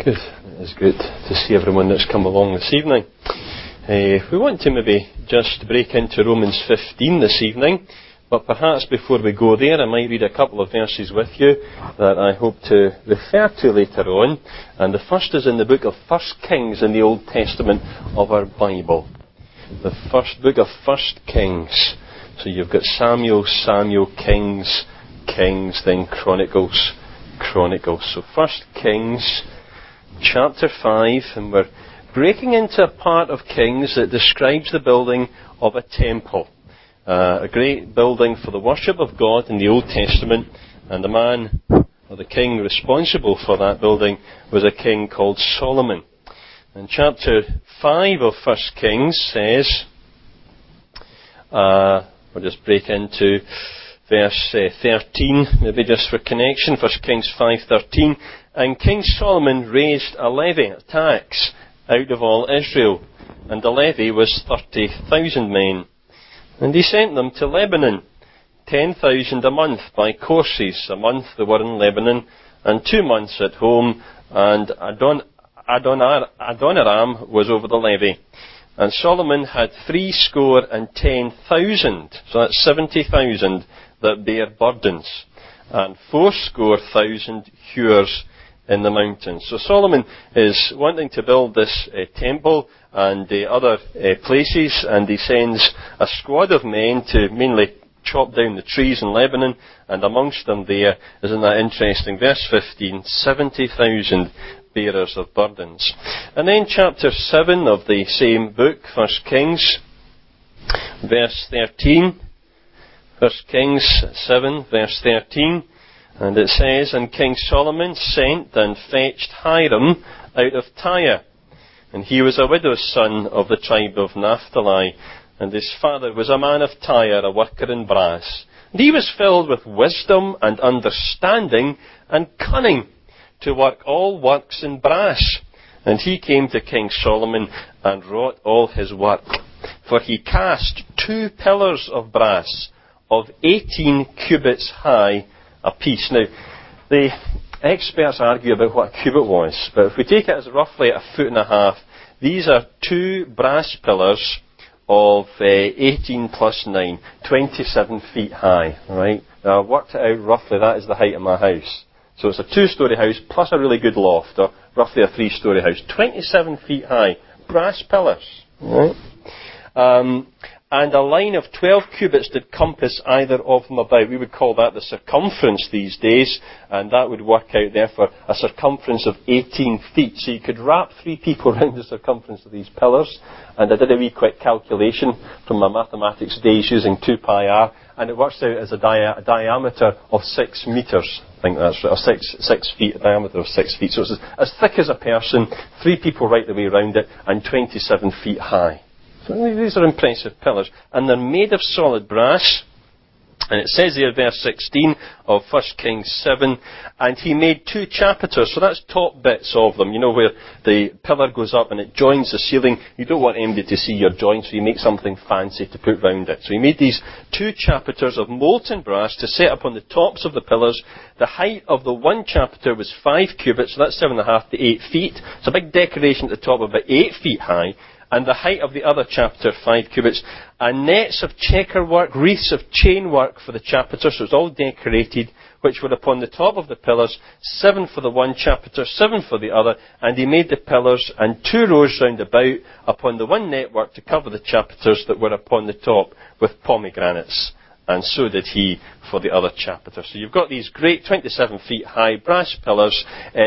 Good. It's good to see everyone that's come along this evening. We want to maybe just break into Romans 15 this evening, but perhaps before we go there, I might read a couple of verses with you that I hope to refer to later on. And the first is in the book of 1 Kings in the Old Testament of our Bible. The first book of 1 Kings. So you've got Samuel, Kings, then Chronicles. So 1 Kings chapter 5, and we're breaking into a part of Kings that describes the building of a temple. A great building for the worship of God in the Old Testament, and the man, or the king responsible for that building, was a king called Solomon. And chapter 5 of 1 Kings says, we'll just break into verse 13, maybe just for connection. 1 Kings 5:13. And King Solomon raised a levy, a tax, out of all Israel, and the levy was 30,000 men. And he sent them to Lebanon, 10,000 a month by courses. A month they were in Lebanon, and 2 months at home, and Adoniram was over the levy. And Solomon had 70,000, so that's 70,000, that bear burdens, and 80,000 hewers in the mountains. So Solomon is wanting to build this temple and other places, and he sends a squad of men to mainly chop down the trees in Lebanon, and amongst them there, isn't that interesting, verse 15, 70,000 bearers of burdens. And then chapter 7 of the same book, 1 Kings, verse 13, 1 Kings 7, verse 13, and it says, And King Solomon sent and fetched Hiram out of Tyre, and he was a widow's son of the tribe of Naphtali, and his father was a man of Tyre, a worker in brass. And he was filled with wisdom and understanding and cunning to work all works in brass. And he came to King Solomon and wrought all his work. For he cast 2 pillars of brass of 18 cubits high apiece. Now, the experts argue about what a cubit was, but if we take it as roughly 1.5 feet, these are 2 brass pillars of 18 plus 9, 27 feet high. Right? Now, I've worked it out roughly, that is the height of my house. So it's a 2-storey house plus a really good loft, or roughly a 3-storey house. 27 feet high. Brass pillars. Right? And a line of 12 cubits did compass either of them about. We would call that the circumference these days, and that would work out therefore a circumference of 18 feet. So you could wrap 3 people around the circumference of these pillars, and I did a wee quick calculation from my mathematics days using 2 pi r, and it works out as a diameter of 6 metres. I think that's right, or 6 feet, a diameter of 6 feet. So it's as thick as a person, 3 people right the way around it, and 27 feet high. So these are impressive pillars, and they're made of solid brass. And it says here, verse 16 of 1 Kings 7, and he made 2 chapiters, so that's top bits of them, you know, where the pillar goes up and it joins the ceiling. You don't want anybody to see your joint, so you make something fancy to put round it. So he made these 2 chapiters of molten brass to set upon the tops of the pillars. The height of the one chapiter was 5 cubits, so that's 7.5 to 8 feet. It's a big decoration at the top, about 8 feet high. And the height of the other chapiter, 5 cubits, and nets of checker work, wreaths of chain work for the chapiter, so it's all decorated, which were upon the top of the pillars, 7 for the one chapiter, 7 for the other, and he made the pillars and 2 rows round about upon the one network to cover the chapiters that were upon the top with pomegranates. And so did he for the other chapiter. So you've got these great 27 feet high brass pillars,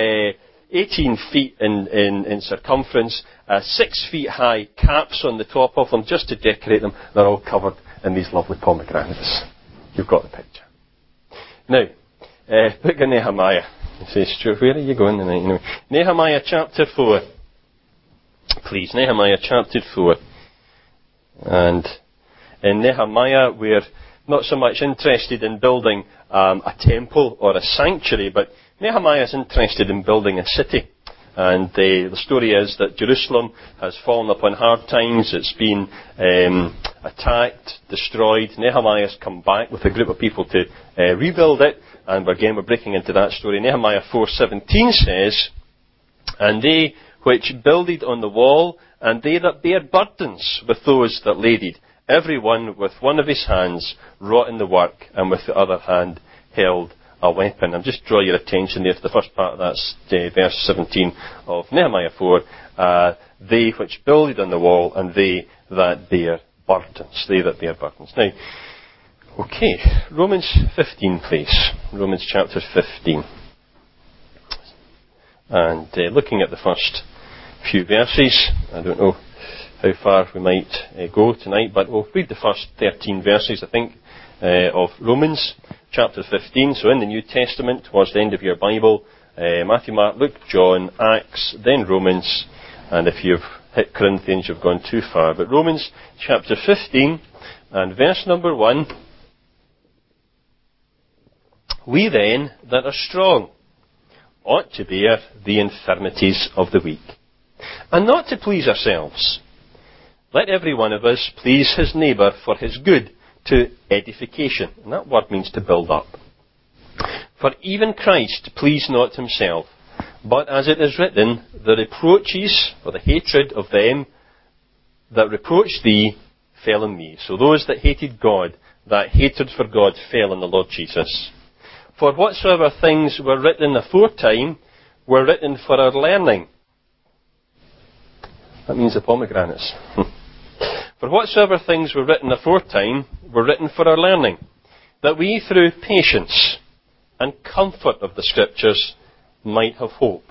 18 feet in circumference, 6 feet high caps on the top of them just to decorate them. They're all covered in these lovely pomegranates. You've got the picture. Now, book of Nehemiah. You say, Stuart, where are you going tonight? You know, Nehemiah chapter 4. Please, Nehemiah chapter 4. And in Nehemiah, we're not so much interested in building a temple or a sanctuary, but Nehemiah is interested in building a city. And the story is that Jerusalem has fallen upon hard times. It's been attacked, destroyed. Nehemiah has come back with a group of people to rebuild it. And again, we're breaking into that story. Nehemiah 4:17 says, and they which builded on the wall, and they that bare burdens with those that laded, every one with one of his hands wrought in the work, and with the other hand held a weapon. I'll just draw your attention there to the first part of that, verse 17 of Nehemiah 4. They which builded on the wall, and they that bear burdens. They that bear burdens. Now, okay, Romans 15, please. Romans chapter 15. And looking at the first few verses, I don't know how far we might go tonight, but we'll read the first 13 verses, I think, of Romans chapter 15. So in the New Testament, towards the end of your Bible, Matthew, Mark, Luke, John, Acts, then Romans, and if you've hit Corinthians, you've gone too far. But Romans chapter 15 and verse number 1. We then that are strong ought to bear the infirmities of the weak, and not to please ourselves. Let every one of us please his neighbour for his good, to edification. And that word means to build up. For even Christ pleased not himself, but as it is written, the reproaches or the hatred of them that reproached thee fell on me. So those that hated God, that hatred for God fell on the Lord Jesus. For whatsoever things were written aforetime were written for our learning. That means the pomegranates. For whatsoever things were written aforetime were written for our learning, that we through patience and comfort of the Scriptures might have hope.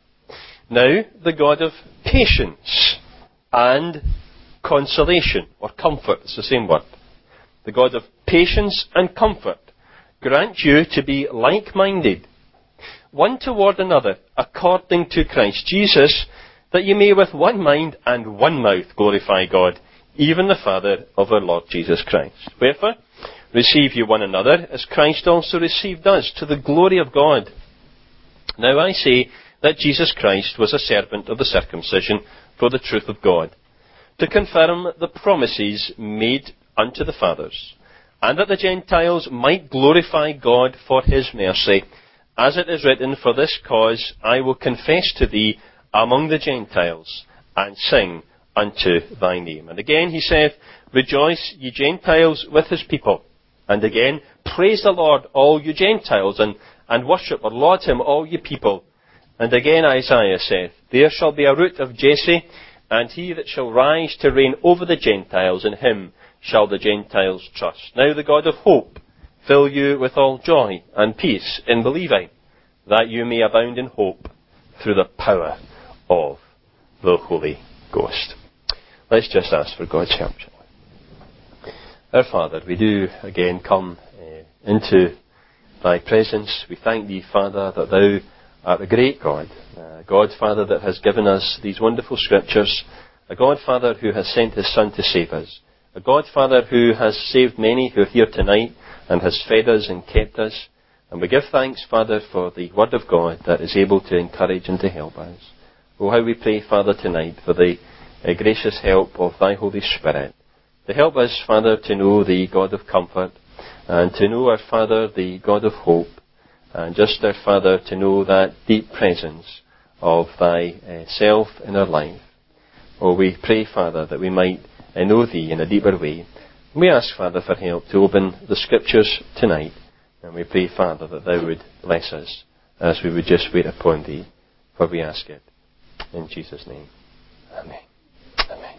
Now, the God of patience and consolation, or comfort, it's the same word. The God of patience and comfort grant you to be like-minded, one toward another, according to Christ Jesus, that ye may with one mind and one mouth glorify God, even the Father of our Lord Jesus Christ. Wherefore, receive you one another, as Christ also received us, to the glory of God. Now I say that Jesus Christ was a servant of the circumcision for the truth of God, to confirm the promises made unto the fathers, and that the Gentiles might glorify God for his mercy, as it is written, for this cause I will confess to thee among the Gentiles, and sing unto thy name. And again he saith, rejoice, ye Gentiles, with his people. And again, praise the Lord, all you Gentiles, and worship or laud him, all ye people. And again Isaiah saith, there shall be a root of Jesse, and he that shall rise to reign over the Gentiles, in him shall the Gentiles trust. Now the God of hope fill you with all joy and peace in believing, that you may abound in hope through the power of the Holy Ghost. Let's just ask for God's help, shall we? Our Father, we do again come into thy presence. We thank thee, Father, that thou art a great God. God, Father, that has given us these wonderful scriptures. A God, Father, who has sent his Son to save us. A God, Father, who has saved many who are here tonight and has fed us and kept us. And we give thanks, Father, for the Word of God that is able to encourage and to help us. Oh, how we pray, Father, tonight for the gracious help of thy Holy Spirit, to help us, Father, to know the God of comfort, and to know, our Father, the God of hope, and just, our Father, to know that deep presence of thy self in our life. Oh, we pray, Father, that we might know thee in a deeper way. We ask, Father, for help to open the Scriptures tonight, and we pray, Father, that thou would bless us as we would just wait upon thee, for we ask it in Jesus' name. Amen. Amen.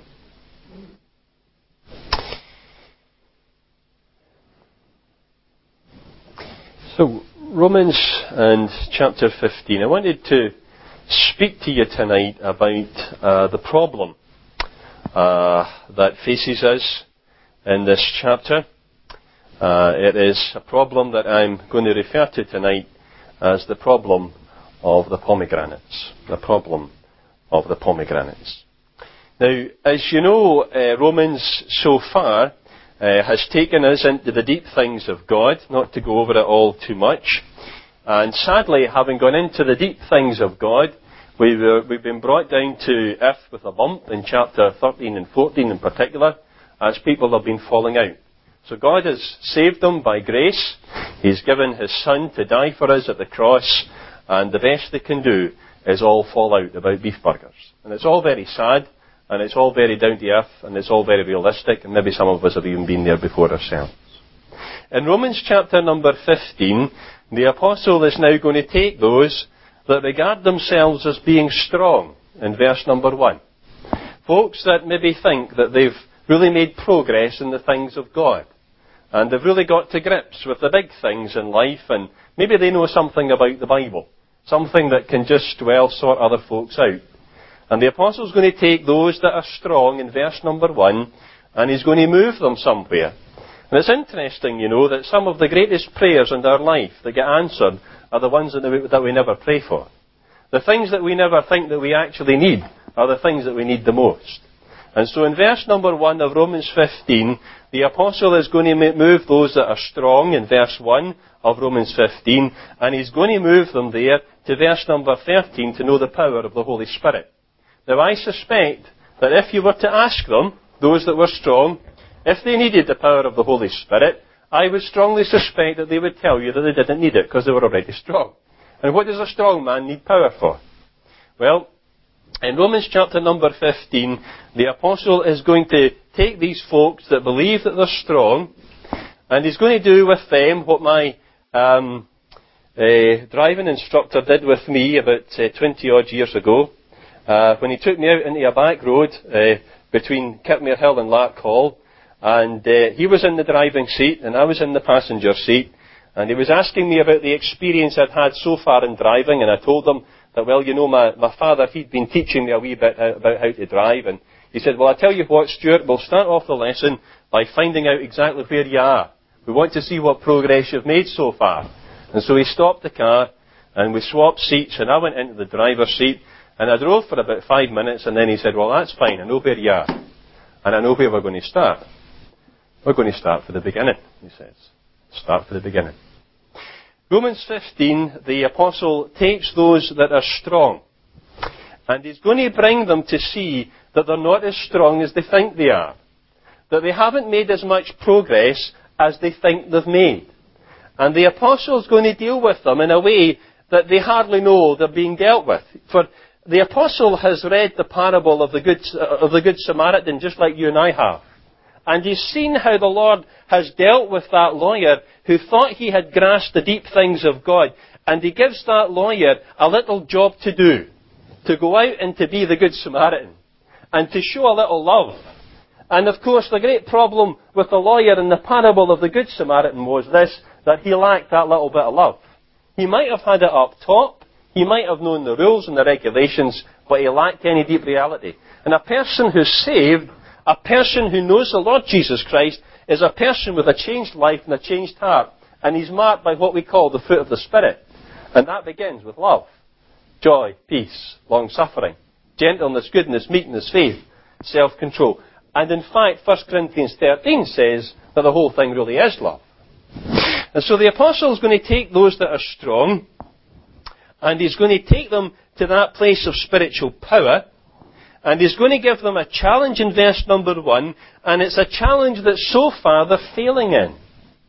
So, Romans and chapter 15. I wanted to speak to you tonight about the problem that faces us in this chapter. It is a problem that I'm going to refer to tonight as the problem of the pomegranates. The problem of the pomegranates. Now, as you know, Romans so far has taken us into the deep things of God, not to go over it all too much. And sadly, having gone into the deep things of God, we've been brought down to earth with a bump in chapter 13 and 14 in particular, as people have been falling out. So God has saved them by grace. He's given his Son to die for us at the cross, and the best they can do is all fallout about beef burgers. And it's all very sad, and it's all very down to earth, and it's all very realistic, and maybe some of us have even been there before ourselves. In Romans chapter number 15, the apostle is now going to take those that regard themselves as being strong, in verse number 1. Folks that maybe think that they've really made progress in the things of God, and they've really got to grips with the big things in life, and maybe they know something about the Bible, something that can just, well, sort other folks out. And the apostle's going to take those that are strong in verse number 1, and he's going to move them somewhere. And it's interesting, you know, that some of the greatest prayers in our life that get answered are the ones that we never pray for. The things that we never think that we actually need are the things that we need the most. And so in verse number 1 of Romans 15, the apostle is going to move those that are strong in verse 1 of Romans 15, and he's going to move them there to verse number 13 to know the power of the Holy Spirit. Now I suspect that if you were to ask them, those that were strong, if they needed the power of the Holy Spirit, I would strongly suspect that they would tell you that they didn't need it because they were already strong. And what does a strong man need power for? Well, in Romans chapter number 15, the apostle is going to take these folks that believe that they're strong, and he's going to do with them what my driving instructor did with me about 20 odd years ago, when he took me out into a back road between Kirkmere Hill and Lark Hall, and he was in the driving seat and I was in the passenger seat, and he was asking me about the experience I'd had so far in driving, and I told him that, well, you know, my father, he'd been teaching me a wee bit about how to drive, and he said, well, I'll tell you what, Stuart, we'll start off the lesson by finding out exactly where you are. We want to see what progress you've made so far. And so he stopped the car, and we swapped seats, and I went into the driver's seat, and I drove for about 5 minutes, and then he said, well, that's fine, I know where you are, and I know where we're going to start. We're going to start for the beginning, he says. Start for the beginning. Romans 15, the apostle takes those that are strong, and he's going to bring them to see that they're not as strong as they think they are, that they haven't made as much progress as they think they've made. And the apostle's going to deal with them in a way that they hardly know they're being dealt with. For the apostle has read the parable of the Good Samaritan, just like you and I have. And he's seen how the Lord has dealt with that lawyer who thought he had grasped the deep things of God. And he gives that lawyer a little job to do, to go out and to be the Good Samaritan, and to show a little love. And of course, the great problem with the lawyer in the parable of the Good Samaritan was this, that he lacked that little bit of love. He might have had it up top, he might have known the rules and the regulations, but he lacked any deep reality. And a person who's saved, a person who knows the Lord Jesus Christ, is a person with a changed life and a changed heart. And he's marked by what we call the fruit of the Spirit. And that begins with love, joy, peace, long-suffering, gentleness, goodness, meekness, faith, self-control. And in fact, 1 Corinthians 13 says that the whole thing really is love. And so the apostle is going to take those that are strong, and he's going to take them to that place of spiritual power, and he's going to give them a challenge in verse number 1, and it's a challenge that so far they're failing in.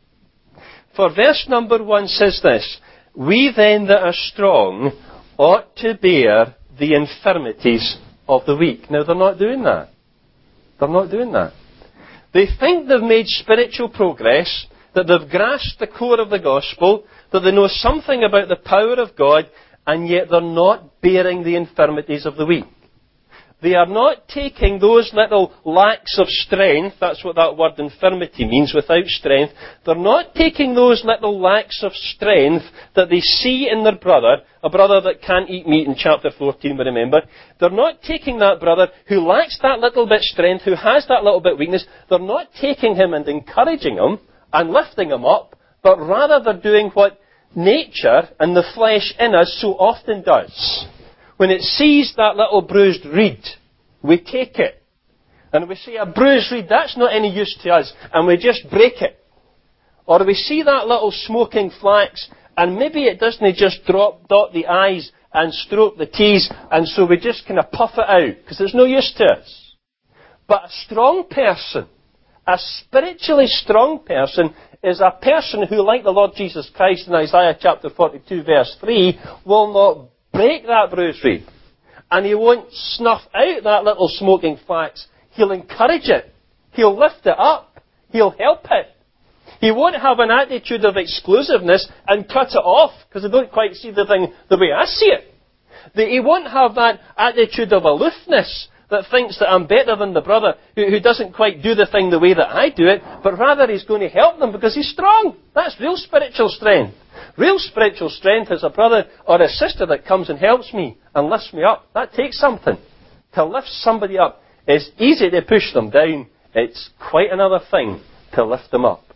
For verse number 1 says this, we then that are strong ought to bear the infirmities of the weak. Now they're not doing that. They're not doing that. They think they've made spiritual progress, that they've grasped the core of the gospel, that they know something about the power of God, and yet they're not bearing the infirmities of the weak. They are not taking those little lacks of strength, that's what that word infirmity means, without strength. They're not taking those little lacks of strength that they see in their brother, a brother that can't eat meat in chapter 14, we remember. They're not taking that brother who lacks that little bit strength, who has that little bit weakness. They're not taking him and encouraging him and lifting him up, but rather they're doing what nature and the flesh in us so often does. When it sees that little bruised reed, we take it. And we say, a bruised reed, that's not any use to us. And we just break it. Or we see that little smoking flax, and maybe it doesn't just dot the I's and stroke the T's, and so we just kind of puff it out, because there's no use to us. But a strong person, a spiritually strong person, is a person who, like the Lord Jesus Christ in Isaiah chapter 42 verse 3, will not break that bruised reed. And he won't snuff out that little smoking flax. He'll encourage it. He'll lift it up. He'll help it. He won't have an attitude of exclusiveness and cut it off because I don't quite see the thing the way I see it. He won't have that attitude of aloofness that thinks that I'm better than the brother who doesn't quite do the thing the way that I do it, but rather he's going to help them because he's strong. That's real spiritual strength. Real spiritual strength is a brother or a sister that comes and helps me and lifts me up. That takes something. To lift somebody up is easy to push them down. It's quite another thing to lift them up.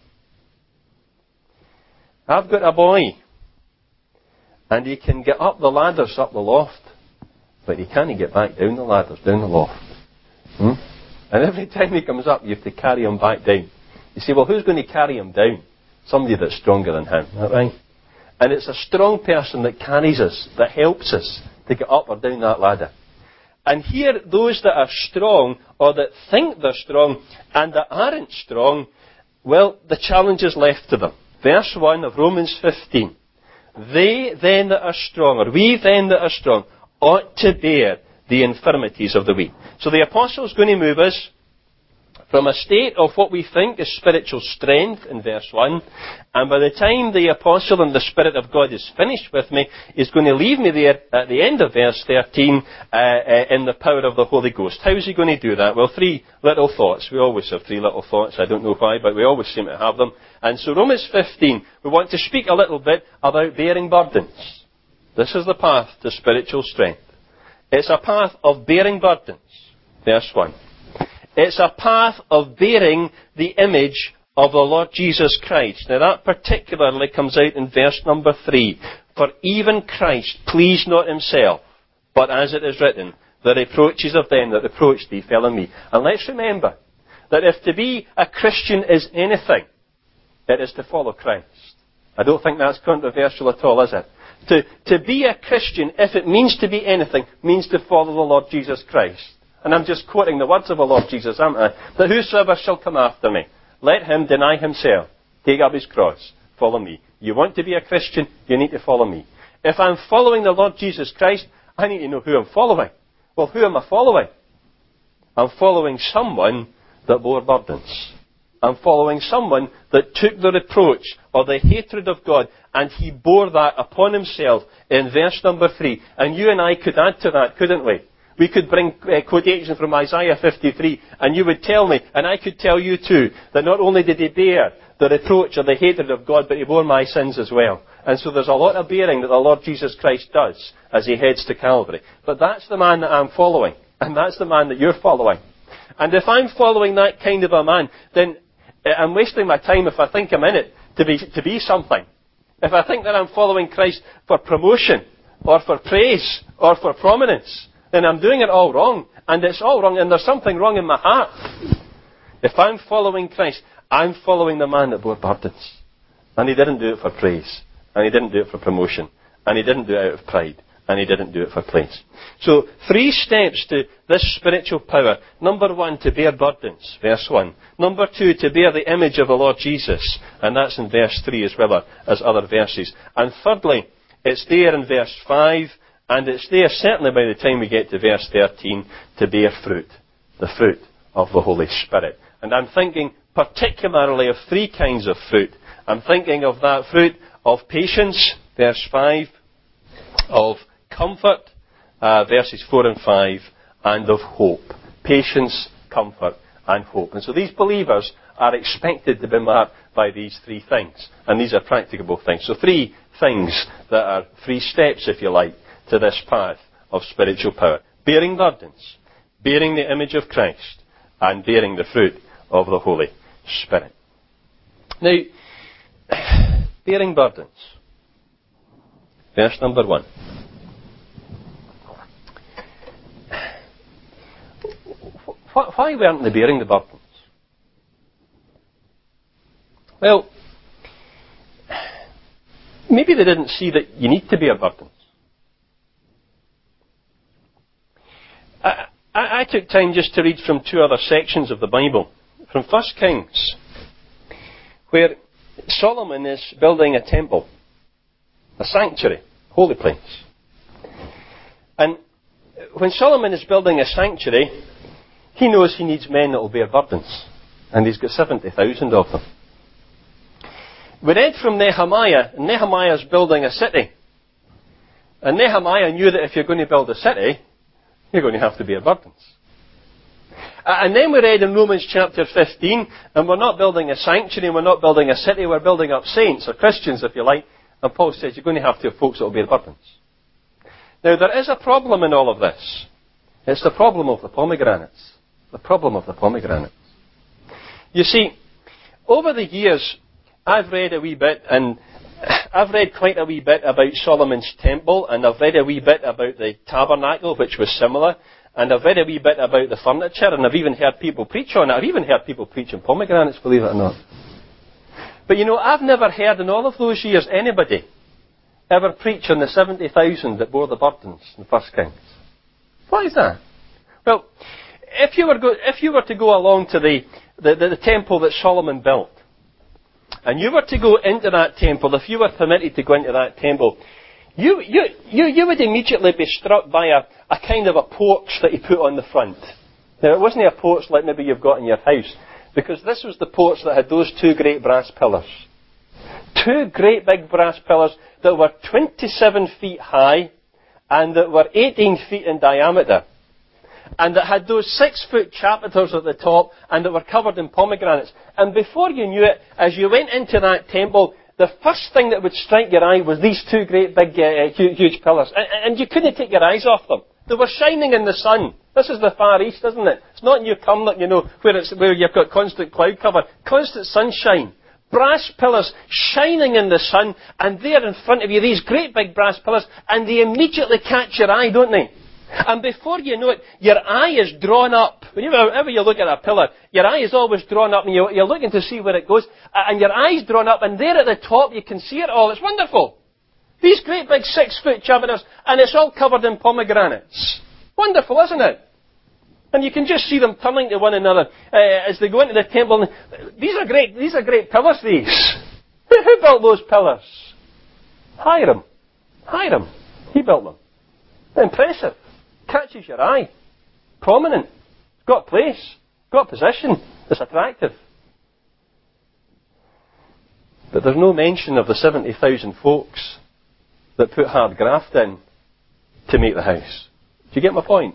I've got a boy, and he can get up the ladders up the loft, but he can't get back down the ladders, down the loft. And every time he comes up, you have to carry him back down. You say, well, who's going to carry him down? Somebody that's stronger than him, isn't that right? And it's a strong person that carries us, that helps us to get up or down that ladder. And here, those that are strong, or that think they're strong, and that aren't strong, well, the challenge is left to them. Verse 1 of Romans 15. They then that are strong, or we then that are strong, ought to bear the infirmities of the weak. So the apostle is going to move us from a state of what we think is spiritual strength in verse 1, and by the time the apostle and the Spirit of God is finished with me, he's going to leave me there at the end of verse 13 in the power of the Holy Ghost. How is he going to do that? Well, 3 little thoughts. We always have 3 little thoughts. I don't know why, but we always seem to have them. And so Romans 15, we want to speak a little bit about bearing burdens. This is the path to spiritual strength. It's a path of bearing burdens. Verse 1. It's a path of bearing the image of the Lord Jesus Christ. Now that particularly comes out in verse number 3. For even Christ pleased not himself, but as it is written, the reproaches of them that reproached thee fell on me. And let's remember that if to be a Christian is anything, it is to follow Christ. I don't think that's controversial at all, is it? To be a Christian, if it means to be anything, means to follow the Lord Jesus Christ. And I'm just quoting the words of the Lord Jesus, aren't I? That whosoever shall come after me, let him deny himself, take up his cross, follow me. You want to be a Christian, you need to follow me. If I'm following the Lord Jesus Christ, I need to know who I'm following. Well, who am I following? I'm following someone that bore burdens. I'm following someone that took the reproach or the hatred of God, and he bore that upon himself in verse number 3. And you and I could add to that, couldn't we? We could bring quotation from Isaiah 53, and you would tell me, and I could tell you too, that not only did he bear the reproach or the hatred of God, but he bore my sins as well. And so there's a lot of bearing that the Lord Jesus Christ does as he heads to Calvary. But that's the man that I'm following, and that's the man that you're following. And if I'm following that kind of a man, then I'm wasting my time if I think I'm in it to be something. If I think that I'm following Christ for promotion, or for praise, or for prominence, then I'm doing it all wrong. And it's all wrong, and there's something wrong in my heart. If I'm following Christ, I'm following the man that bore burdens. And he didn't do it for praise. And he didn't do it for promotion. And he didn't do it out of pride. And he didn't do it for praise. So, 3 steps to this spiritual power. Number 1, to bear burdens. Verse 1. Number 2, to bear the image of the Lord Jesus. And that's in verse 3 as well as other verses. And thirdly, it's there in verse 5. And it's there, certainly by the time we get to verse 13, to bear fruit. The fruit of the Holy Spirit. And I'm thinking particularly of 3 kinds of fruit. I'm thinking of that fruit of patience, verse 5, of comfort, verses 4 and 5, and of hope. Patience, comfort, and hope. And so these believers are expected to be marked by these 3 things. And these are practicable things. So 3 things that are 3 steps, if you like, to this path of spiritual power. Bearing burdens, bearing the image of Christ, and bearing the fruit of the Holy Spirit. Now, bearing burdens. Verse number 1. Why weren't they bearing the burdens? Well, maybe they didn't see that you need to bear burdens. I took time just to read from 2 other sections of the Bible. From 1 Kings, where Solomon is building a temple, a sanctuary, holy place. And when Solomon is building a sanctuary, he knows he needs men that will bear burdens. And he's got 70,000 of them. We read from Nehemiah. Nehemiah's building a city. And Nehemiah knew that if you're going to build a city, you're going to have to bear burdens. And then we read in Romans chapter 15, and we're not building a sanctuary, we're not building a city, we're building up saints, or Christians if you like. And Paul says you're going to have to have folks that will bear burdens. Now there is a problem in all of this. It's the problem of the pomegranates. The problem of the pomegranates. You see, over the years, I've read a wee bit, and I've read quite a wee bit about Solomon's temple, and I've read a wee bit about the tabernacle, which was similar, and I've read a wee bit about the furniture, and I've even heard people preach on it. I've even heard people preach on pomegranates, believe it or not. But you know, I've never heard in all of those years anybody ever preach on the 70,000 that bore the burdens in 1 Kings. Why is that? Well, if you were to go along to the temple that Solomon built, and you were to go into that temple, if you were permitted to go into that temple, you would immediately be struck by a kind of a porch that he put on the front. Now, it wasn't a porch like maybe you've got in your house, because this was the porch that had those two great brass pillars. Two great big brass pillars that were 27 feet high and that were 18 feet in diameter. And that had those 6-foot chapiters at the top and that were covered in pomegranates. And before you knew it, as you went into that temple, the first thing that would strike your eye was these two great big huge pillars. And you couldn't take your eyes off them. They were shining in the sun. This is the Far East, isn't it? It's not New Cumnock, you know, where you've got constant cloud cover. Constant sunshine. Brass pillars shining in the sun, and there in front of you, these great big brass pillars, and they immediately catch your eye, don't they? And before you know it, your eye is drawn up. Whenever you look at a pillar, your eye is always drawn up, and you're looking to see where it goes, and your eye's drawn up, and there at the top you can see it all. It's wonderful. These great big 6-foot chapiters, and it's all covered in pomegranates. Wonderful, isn't it? And you can just see them turning to one another as they go into the temple. These are great pillars, these. Who built those pillars? Hiram. He built them. Impressive. Catches your eye. Prominent. Got place. Got position. It's attractive. But there's no mention of the 70,000 folks that put hard graft in to make the house. Do you get my point?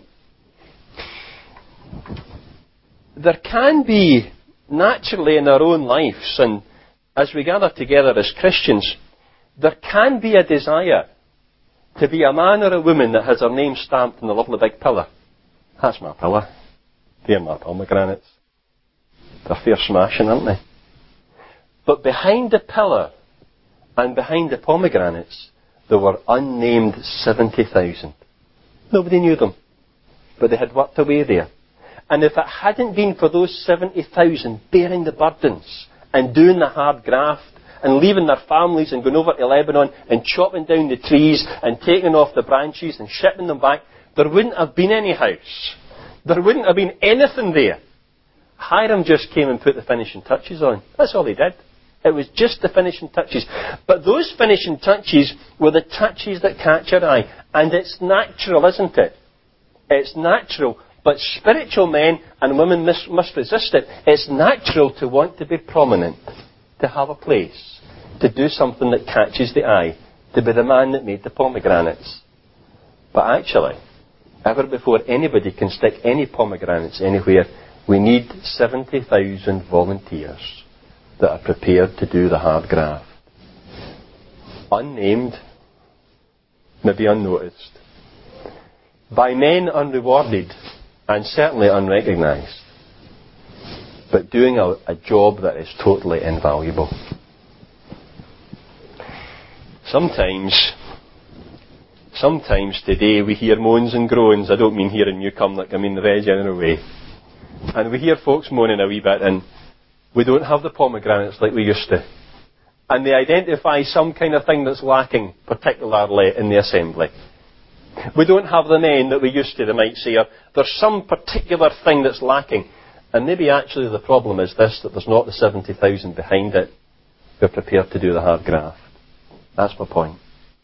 There can be, naturally in our own lives, and as we gather together as Christians, there can be a desire to be a man or a woman that has their name stamped in a lovely big pillar. That's my pillar. They're my pomegranates. They're fair smashing, aren't they? But behind the pillar and behind the pomegranates, there were unnamed 70,000. Nobody knew them, but they had worked away there. And if it hadn't been for those 70,000 bearing the burdens and doing the hard graft and leaving their families and going over to Lebanon and chopping down the trees and taking off the branches and shipping them back, there wouldn't have been any house. There wouldn't have been anything there. Hiram just came and put the finishing touches on. That's all he did. It was just the finishing touches. But those finishing touches were the touches that catch your eye. And it's natural, isn't it? It's natural. But spiritual men and women must resist it. It's natural to want to be prominent, to have a place, to do something that catches the eye, to be the man that made the pomegranates. But actually, ever before anybody can stick any pomegranates anywhere, we need 70,000 volunteers that are prepared to do the hard graft. Unnamed, maybe unnoticed, by men unrewarded, and certainly unrecognised, but doing a job that is totally invaluable. Sometimes today we hear moans and groans. I don't mean here in New Cumnock, I mean the very general way. And we hear folks moaning a wee bit, and we don't have the pomegranates like we used to. And they identify some kind of thing that's lacking, particularly in the assembly. We don't have the men that we used to, they might say, or there's some particular thing that's lacking. And maybe actually the problem is this, that there's not the 70,000 behind it who are prepared to do the hard graft. That's my point.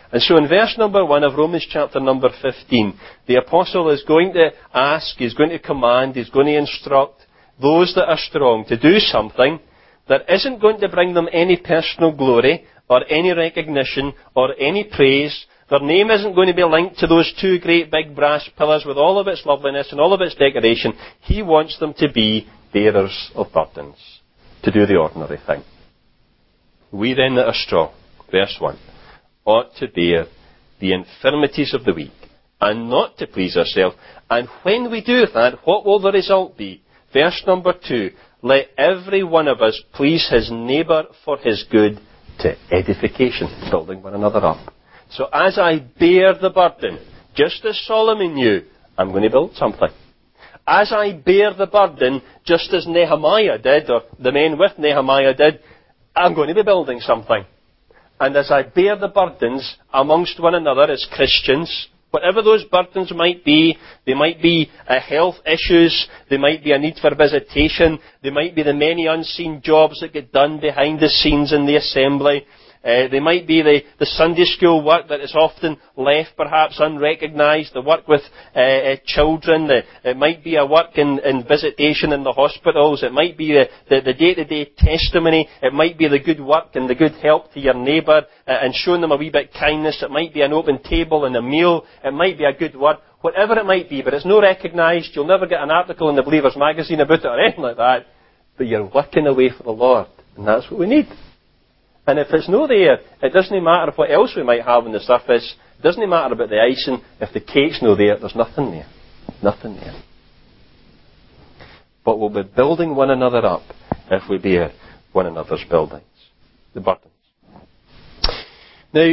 And so in verse number 1 of Romans chapter number 15, the apostle is going to ask, he's going to command, he's going to instruct those that are strong to do something that isn't going to bring them any personal glory or any recognition or any praise. Their name isn't going to be linked to those two great big brass pillars with all of its loveliness and all of its decoration. He wants them to be bearers of burdens, to do the ordinary thing. We then that are strong, verse 1, ought to bear the infirmities of the weak and not to please ourselves. And when we do that, what will the result be? Verse number 2, let every one of us please his neighbour for his good to edification, building one another up. So as I bear the burden, just as Solomon knew, I'm going to build something. As I bear the burden, just as Nehemiah did, or the men with Nehemiah did, I'm going to be building something. And as I bear the burdens amongst one another as Christians, whatever those burdens might be, they might be health issues, they might be a need for visitation, they might be the many unseen jobs that get done behind the scenes in the assembly, they might be the Sunday school work that is often left perhaps unrecognised, the work with children, it might be a work in visitation in the hospitals, it might be the day-to-day testimony, it might be the good work and the good help to your neighbour and showing them a wee bit of kindness, it might be an open table and a meal, it might be a good word, whatever it might be, but it's not recognised, you'll never get an article in the Believer's magazine about it or anything like that, but you're working away for the Lord, and that's what we need. And if it's not there, it doesn't matter what else we might have on the surface. It doesn't matter about the icing. If the cake's not there, there's nothing there. Nothing there. But we'll be building one another up if we bear one another's buildings. The burdens. Now,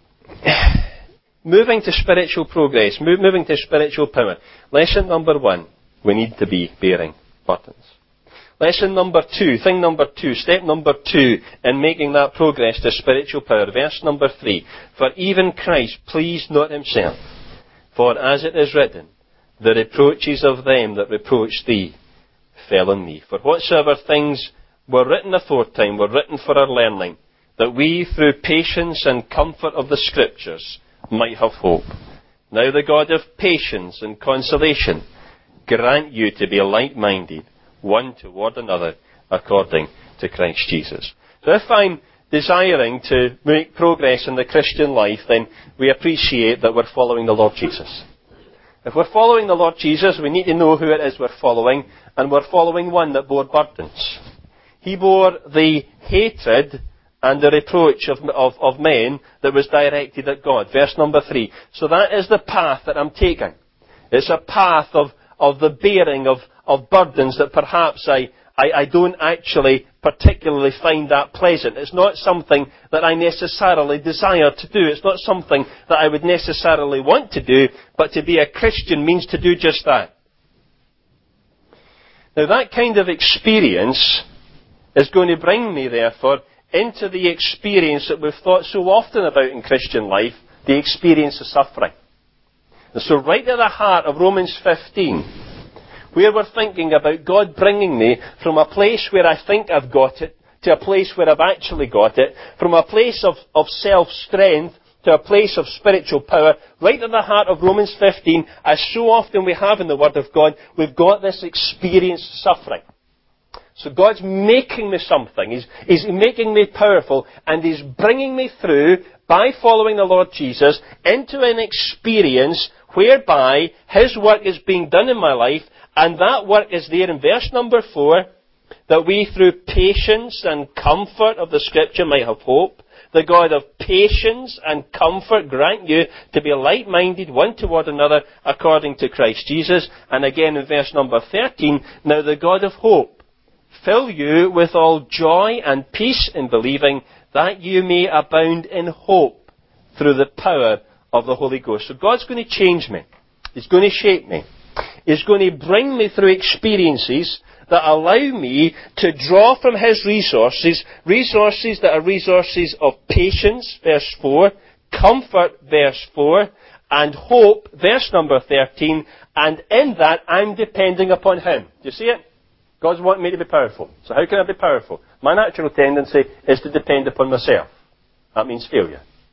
moving to spiritual progress, moving to spiritual power. Lesson number 1, we need to be bearing burdens. Lesson number 2, thing number 2, step number 2 in making that progress to spiritual power. Verse number 3, for even Christ pleased not himself, for as it is written, the reproaches of them that reproached thee fell on me. For whatsoever things were written aforetime were written for our learning, that we through patience and comfort of the Scriptures might have hope. Now the God of patience and consolation grant you to be like-minded, one toward another, according to Christ Jesus. So if I'm desiring to make progress in the Christian life, then we appreciate that we're following the Lord Jesus. If we're following the Lord Jesus, we need to know who it is we're following, and we're following one that bore burdens. He bore the hatred and the reproach of men that was directed at God. Verse number 3. So that is the path that I'm taking. It's a path of the bearing of burdens that perhaps I don't actually particularly find that pleasant. It's not something that I necessarily desire to do. It's not something that I would necessarily want to do, but to be a Christian means to do just that. Now that kind of experience is going to bring me, therefore, into the experience that we've thought so often about in Christian life, the experience of suffering. And so right at the heart of Romans 15, where we're thinking about God bringing me from a place where I think I've got it to a place where I've actually got it, from a place of self-strength to a place of spiritual power, right at the heart of Romans 15, as so often we have in the Word of God, we've got this experience of suffering. So God's making me something. He's making me powerful, and He's bringing me through, by following the Lord Jesus, into an experience whereby His work is being done in my life, and that work is there in verse number 4, that we through patience and comfort of the Scripture might have hope. The God of patience and comfort grant you to be like-minded one toward another according to Christ Jesus. And again in verse number 13, now the God of hope fill you with all joy and peace in believing, that you may abound in hope through the power of the Holy Ghost. So God's going to change me. He's going to shape me. He's going to bring me through experiences that allow me to draw from His resources that are resources of patience, verse 4, comfort, verse 4, and hope, verse number 13, and in that I'm depending upon Him. Do you see it? God's wanting me to be powerful. So how can I be powerful? My natural tendency is to depend upon myself. That means failure.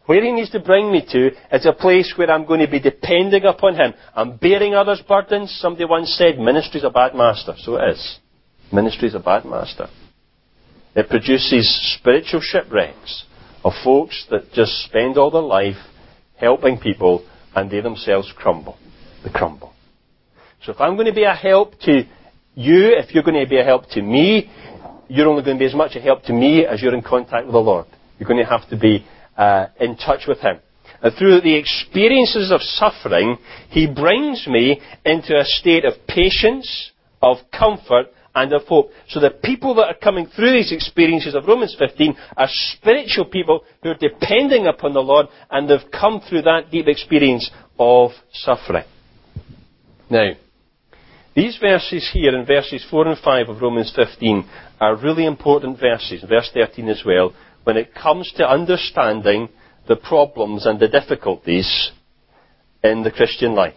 Where He needs to bring me to is a place where I'm going to be depending upon Him. I'm bearing others' burdens. Somebody once said, ministry's a bad master. So it is. Ministry's a bad master. It produces spiritual shipwrecks of folks that just spend all their life helping people and they themselves crumble. They crumble. So if I'm going to be a help to you, if you're going to be a help to me, you're only going to be as much a help to me as you're in contact with the Lord. You're going to have to be in touch with Him. And through the experiences of suffering, He brings me into a state of patience, of comfort, and of hope. So the people that are coming through these experiences of Romans 15 are spiritual people who are depending upon the Lord, and they've come through that deep experience of suffering. Now, these verses here, in verses 4 and 5 of Romans 15, are really important verses, verse 13 as well, when it comes to understanding the problems and the difficulties in the Christian life.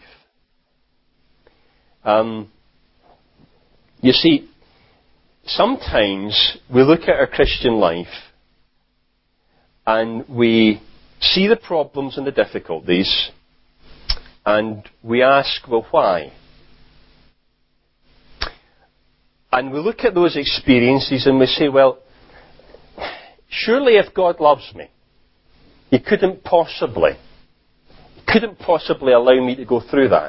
You see, sometimes we look at our Christian life and we see the problems and the difficulties and we ask, well, why? And we look at those experiences and we say, well, surely if God loves me, He couldn't possibly allow me to go through that.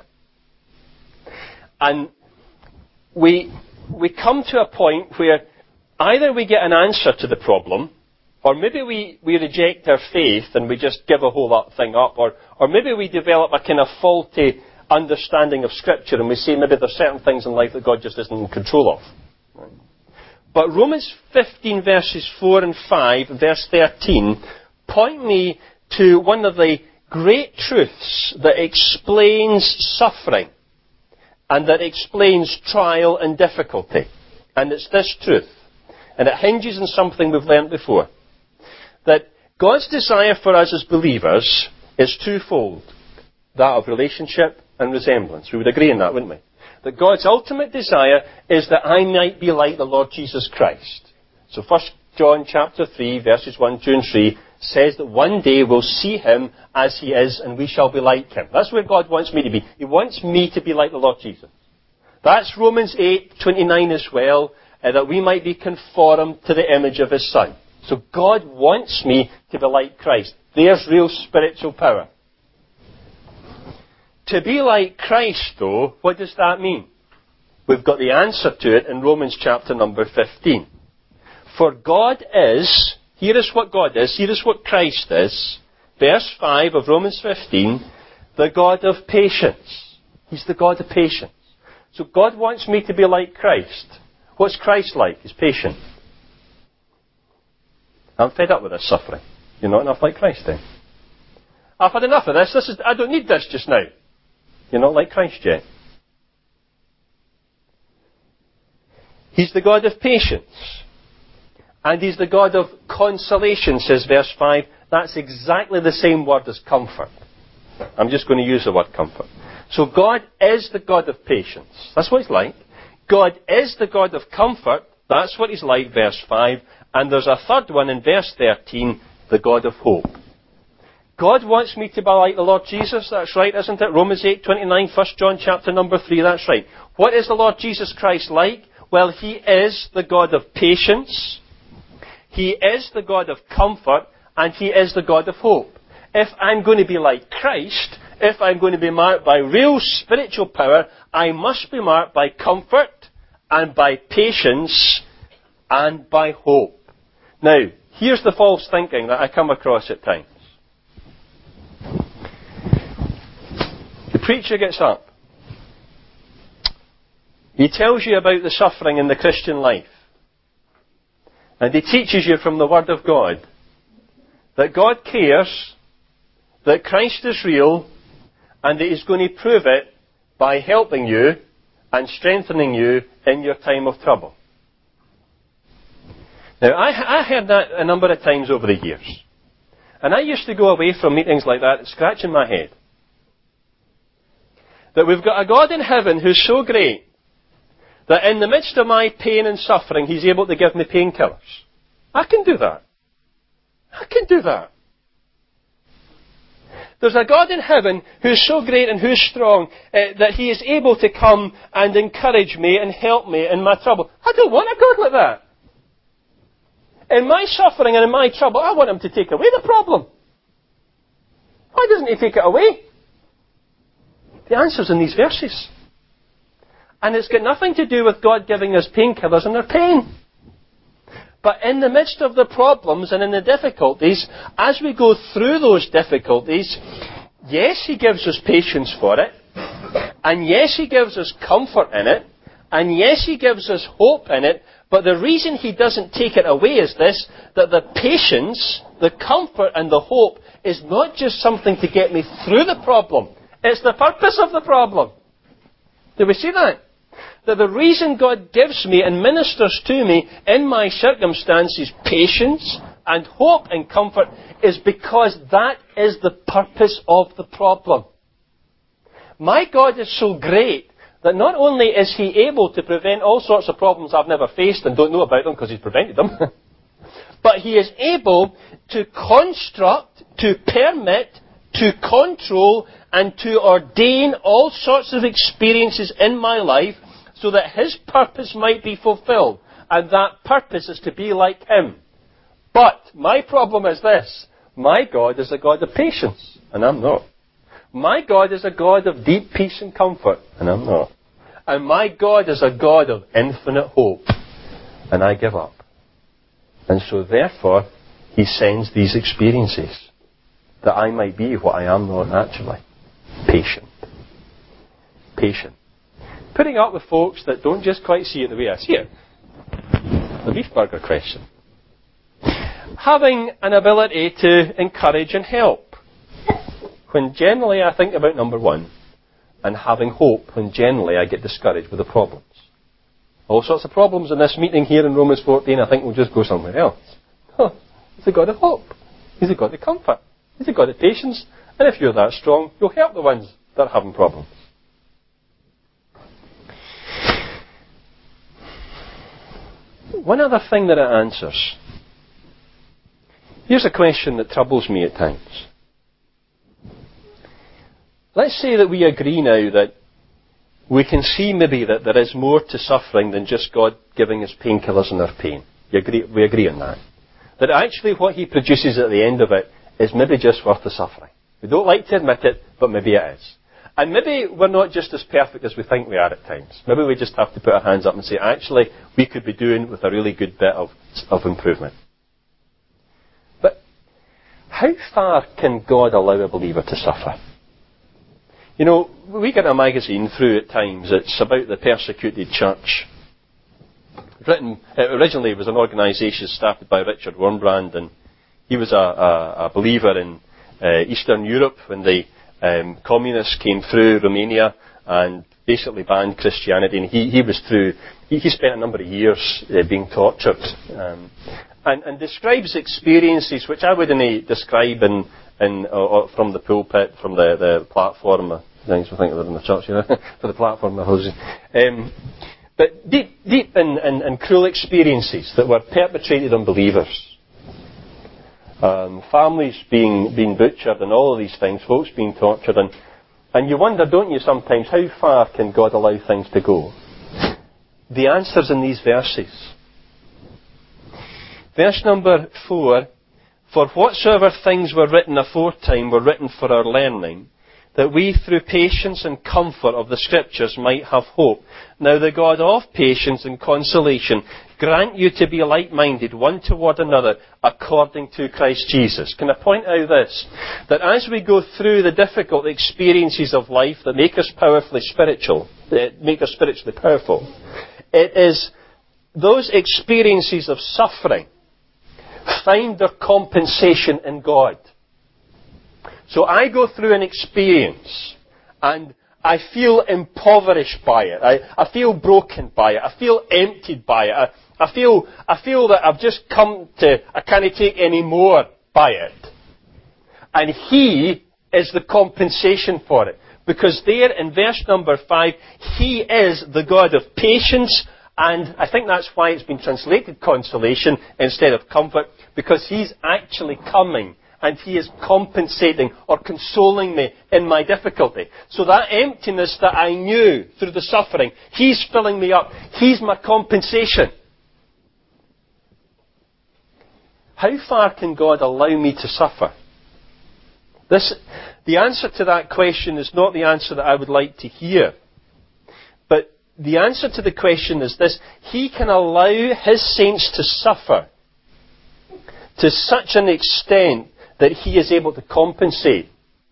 And we come to a point where either we get an answer to the problem, or maybe we reject our faith and we just give a whole thing up, or maybe we develop a kind of faulty understanding of Scripture and we say maybe there's certain things in life that God just isn't in control of. Right? But Romans 15 verses 4 and 5, verse 13, point me to one of the great truths that explains suffering and that explains trial and difficulty. And it's this truth. And it hinges on something we've learnt before. That God's desire for us as believers is twofold. That of relationship and resemblance. We would agree on that, wouldn't we? That God's ultimate desire is that I might be like the Lord Jesus Christ. So 1 John chapter 3, verses 1, 2 and 3 says that one day we'll see Him as He is and we shall be like Him. That's where God wants me to be. He wants me to be like the Lord Jesus. That's Romans 8:29 as well, that we might be conformed to the image of His Son. So God wants me to be like Christ. There's real spiritual power. To be like Christ, though, what does that mean? We've got the answer to it in Romans chapter number 15. For God is, here is what God is, here is what Christ is, verse 5 of Romans 15, the God of patience. He's the God of patience. So God wants me to be like Christ. What's Christ like? He's patient. I'm fed up with this suffering. You're not enough like Christ then. I've had enough of this. I don't need this just now. You're not like Christ yet. He's the God of patience. And He's the God of consolation, says verse 5. That's exactly the same word as comfort. I'm just going to use the word comfort. So God is the God of patience. That's what He's like. God is the God of comfort. That's what He's like, verse 5. And there's a third one in verse 13, the God of hope. God wants me to be like the Lord Jesus. That's right, isn't it? Romans 8:29, 1 John chapter number 3. That's right. What is the Lord Jesus Christ like? Well, He is the God of patience. He is the God of comfort. And He is the God of hope. If I'm going to be like Christ, if I'm going to be marked by real spiritual power, I must be marked by comfort and by patience and by hope. Now, here's the false thinking that I come across at times. The preacher gets up. He tells you about the suffering in the Christian life. And he teaches you from the Word of God that God cares, that Christ is real, and that He's going to prove it by helping you and strengthening you in your time of trouble. Now, I heard that a number of times over the years. And I used to go away from meetings like that scratching my head. That we've got a God in heaven who's so great that in the midst of my pain and suffering, He's able to give me painkillers. I can do that. I can do that. There's a God in heaven who's so great and who's strong that He is able to come and encourage me and help me in my trouble. I don't want a God like that. In my suffering and in my trouble, I want Him to take away the problem. Why doesn't He take it away? The answer's in these verses. And it's got nothing to do with God giving us painkillers in our pain. But in the midst of the problems and in the difficulties, as we go through those difficulties, yes, He gives us patience for it. And yes, He gives us comfort in it. And yes, He gives us hope in it. But the reason He doesn't take it away is this, that the patience, the comfort and the hope is not just something to get me through the problem. It's the purpose of the problem. Do we see that? That the reason God gives me and ministers to me in my circumstances patience and hope and comfort is because that is the purpose of the problem. My God is so great that not only is He able to prevent all sorts of problems I've never faced and don't know about them because He's prevented them, but He is able to construct, to permit, to control and to ordain all sorts of experiences in my life so that His purpose might be fulfilled. And that purpose is to be like Him. But my problem is this. My God is a God of patience, and I'm not. My God is a God of deep peace and comfort, and I'm not. And my God is a God of infinite hope, and I give up. And so therefore, He sends these experiences that I might be what I am not naturally. Patient. Patient. Putting up with folks that don't just quite see it the way I see it. The beef burger question. Having an ability to encourage and help. When generally I think about number one. And having hope when generally I get discouraged with the problems. All sorts of problems in this meeting here in Romans 14. I think we'll just go somewhere else. He's a God of hope. He's a God of comfort. He's a God of patience. And if you're that strong, you'll help the ones that are having problems. One other thing that it answers. Here's a question that troubles me at times. Let's say that we agree now that we can see maybe that there is more to suffering than just God giving us painkillers in our pain. We agree on that. That actually what He produces at the end of it is maybe just worth the suffering. We don't like to admit it, but maybe it is. And maybe we're not just as perfect as we think we are at times. Maybe we just have to put our hands up and say, actually, we could be doing with a really good bit of improvement. But how far can God allow a believer to suffer? You know, we get a magazine through at times. It's about the persecuted church. Originally it was an organisation started by Richard Wurmbrand, and he was a believer in Eastern Europe when the communists came through Romania and basically banned Christianity, and he spent a number of years being tortured and describes experiences which I wouldn't describe or from the pulpit, from the platform. Things we think of it in the church, for the platform. But deep and cruel experiences that were perpetrated on believers. Families being butchered and all of these things, folks being tortured, and you wonder, don't you, sometimes, how far can God allow things to go? The answer's in these verses. Verse number 4, for whatsoever things were written aforetime were written for our learning, that we through patience and comfort of the Scriptures might have hope. Now the God of patience and consolation grant you to be like-minded one toward another according to Christ Jesus. Can I point out this? That as we go through the difficult experiences of life that make us powerfully spiritual, that make us spiritually powerful, it is those experiences of suffering find their compensation in God. So I go through an experience and I feel impoverished by it. I feel broken by it. I feel emptied by it. I feel that I've just come to, I can't take any more by it. And He is the compensation for it. Because there in verse number 5, He is the God of patience, and I think that's why it's been translated consolation instead of comfort, because He's actually coming and He is compensating or consoling me in my difficulty. So that emptiness that I knew through the suffering, He's filling me up. He's my compensation. How far can God allow me to suffer? The answer to that question is not the answer that I would like to hear. But the answer to the question is this: He can allow His saints to suffer to such an extent that He is able to compensate.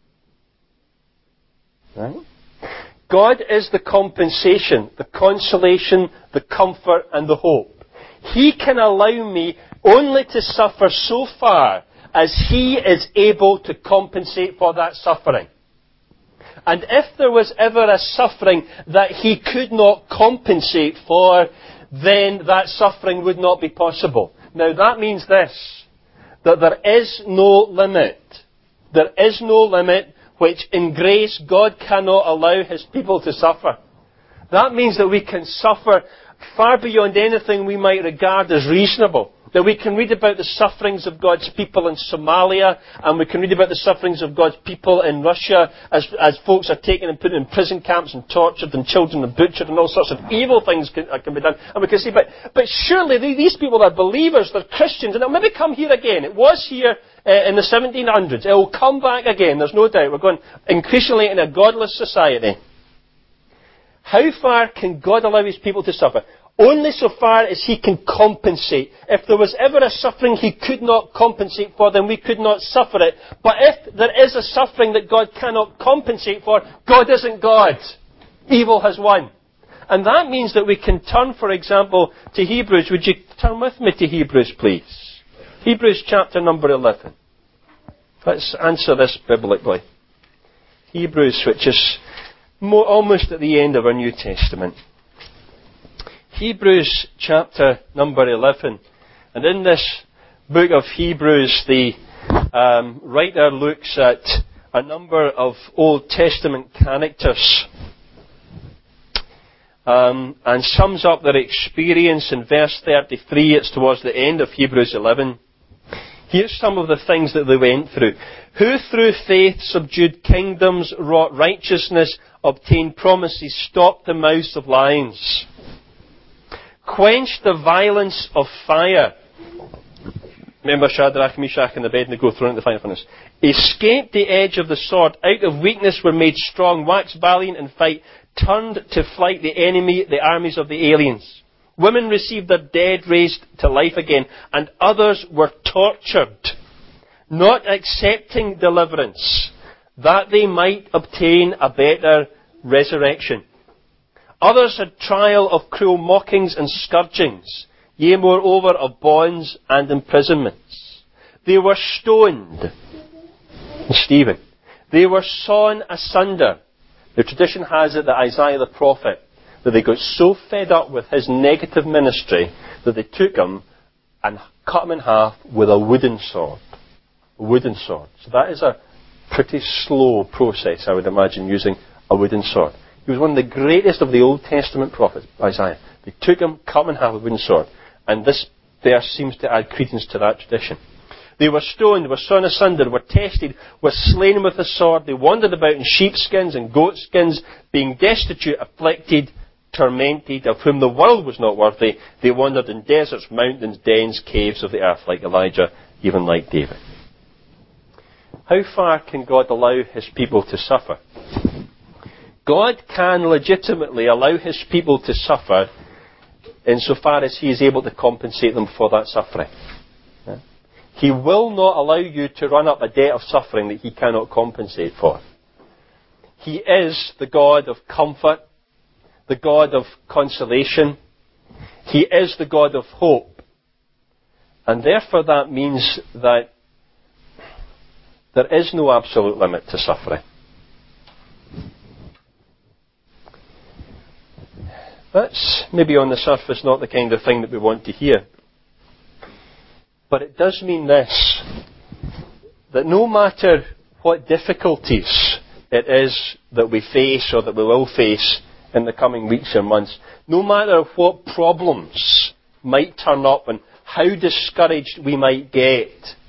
Right? God is the compensation, the consolation, the comfort, and the hope. He can allow me only to suffer so far as He is able to compensate for that suffering. And if there was ever a suffering that He could not compensate for, then that suffering would not be possible. Now that means this, that there is no limit. There is no limit which in grace God cannot allow His people to suffer. That means that we can suffer far beyond anything we might regard as reasonable. That we can read about the sufferings of God's people in Somalia, and we can read about the sufferings of God's people in Russia as folks are taken and put in prison camps and tortured and children are butchered and all sorts of evil things can be done. And we can say, but surely these people are believers, they're Christians, and it'll maybe come here again. It was here in the 1700s. It will come back again, there's no doubt. We're going increasingly in a godless society. How far can God allow His people to suffer? Only so far as He can compensate. If there was ever a suffering He could not compensate for, then we could not suffer it. But if there is a suffering that God cannot compensate for, God isn't God. Evil has won. And that means that we can turn, for example, to Hebrews. Would you turn with me to Hebrews, please? Hebrews chapter number 11. Let's answer this biblically. Hebrews, which is almost at the end of our New Testament. Hebrews chapter number 11. And in this book of Hebrews, the writer looks at a number of Old Testament characters and sums up their experience in verse 33. It's towards the end of Hebrews 11. Here's some of the things that they went through. Who through faith subdued kingdoms, wrought righteousness, obtained promises, stopped the mouths of lions, quenched the violence of fire. Remember Shadrach, Meshach and Abednego thrown into the fire furnace. Escaped the edge of the sword. Out of weakness were made strong. Waxed valiant in fight. Turned to flight the enemy, the armies of the aliens. Women received their dead raised to life again. And others were tortured, not accepting deliverance, that they might obtain a better resurrection. Others had trial of cruel mockings and scourgings, yea, moreover, of bonds and imprisonments. They were stoned. Stephen. They were sawn asunder. The tradition has it that Isaiah the prophet, that they got so fed up with his negative ministry that they took him and cut him in half with a wooden sword. A wooden sword. So that is a pretty slow process, I would imagine, using a wooden sword. He was one of the greatest of the Old Testament prophets, Isaiah. They took him, cut him in half with a wooden sword. And this verse seems to add credence to that tradition. They were stoned, were sawn asunder, were tested, were slain with the sword. They wandered about in sheepskins and goatskins, being destitute, afflicted, tormented, of whom the world was not worthy. They wandered in deserts, mountains, dens, caves of the earth, like Elijah, even like David. How far can God allow His people to suffer? God can legitimately allow His people to suffer insofar as He is able to compensate them for that suffering. Yeah? He will not allow you to run up a debt of suffering that He cannot compensate for. He is the God of comfort, the God of consolation. He is the God of hope. And therefore that means that there is no absolute limit to suffering. That's maybe on the surface not the kind of thing that we want to hear. But it does mean this, that no matter what difficulties it is that we face or that we will face in the coming weeks or months, no matter what problems might turn up and how discouraged we might get,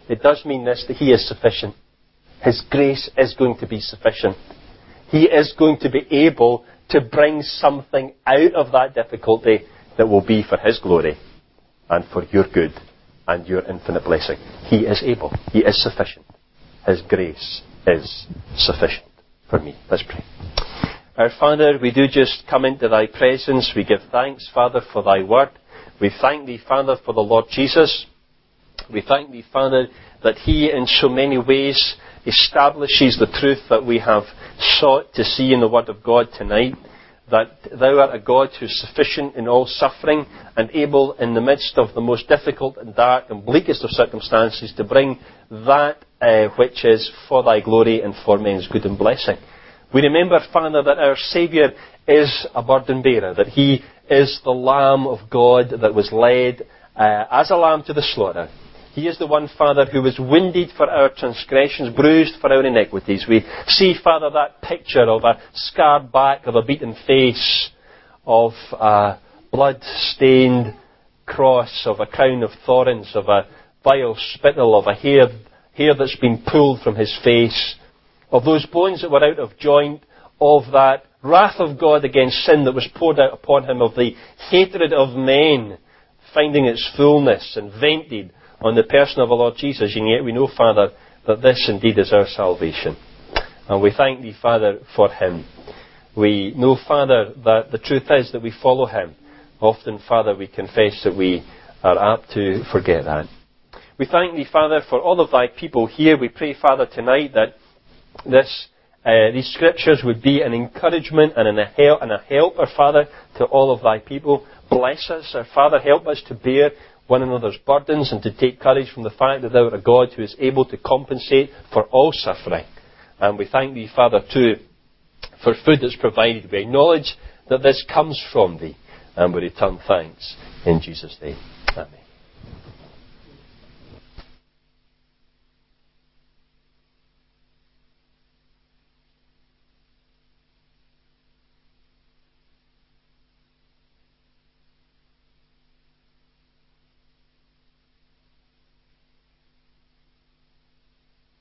it does mean this, that He is sufficient. His grace is going to be sufficient. He is going to be able to bring something out of that difficulty that will be for His glory and for your good and your infinite blessing. He is able. He is sufficient. His grace is sufficient for me. Let's pray. Our Father, we do just come into Thy presence. We give thanks, Father, for Thy word. We thank Thee, Father, for the Lord Jesus. We thank Thee, Father, that He in so many ways establishes the truth that we have sought to see in the Word of God tonight, that Thou art a God who is sufficient in all suffering and able in the midst of the most difficult and dark and bleakest of circumstances to bring that which is for Thy glory and for men's good and blessing. We remember, Father, that our Saviour is a burden bearer, that He is the Lamb of God that was led as a lamb to the slaughter. He is the one, Father, who was wounded for our transgressions, bruised for our iniquities. We see, Father, that picture of a scarred back, of a beaten face, of a blood-stained cross, of a crown of thorns, of a vile spittle, of a hair that's been pulled from His face, of those bones that were out of joint, of that wrath of God against sin that was poured out upon Him, of the hatred of men finding its fullness and vented on the person of the Lord Jesus. And yet we know, Father, that this indeed is our salvation. And we thank Thee, Father, for Him. We know, Father, that the truth is that we follow Him. Often, Father, we confess that we are apt to forget that. We thank Thee, Father, for all of Thy people here. We pray, Father, tonight that these scriptures would be an encouragement and a help, our Father, to all of Thy people. Bless us, our Father. Help us to bear one another's burdens and to take courage from the fact that Thou art a God who is able to compensate for all suffering. And we thank Thee, Father, too, for food that's provided. We acknowledge that this comes from Thee, and we return thanks in Jesus' name. Amen.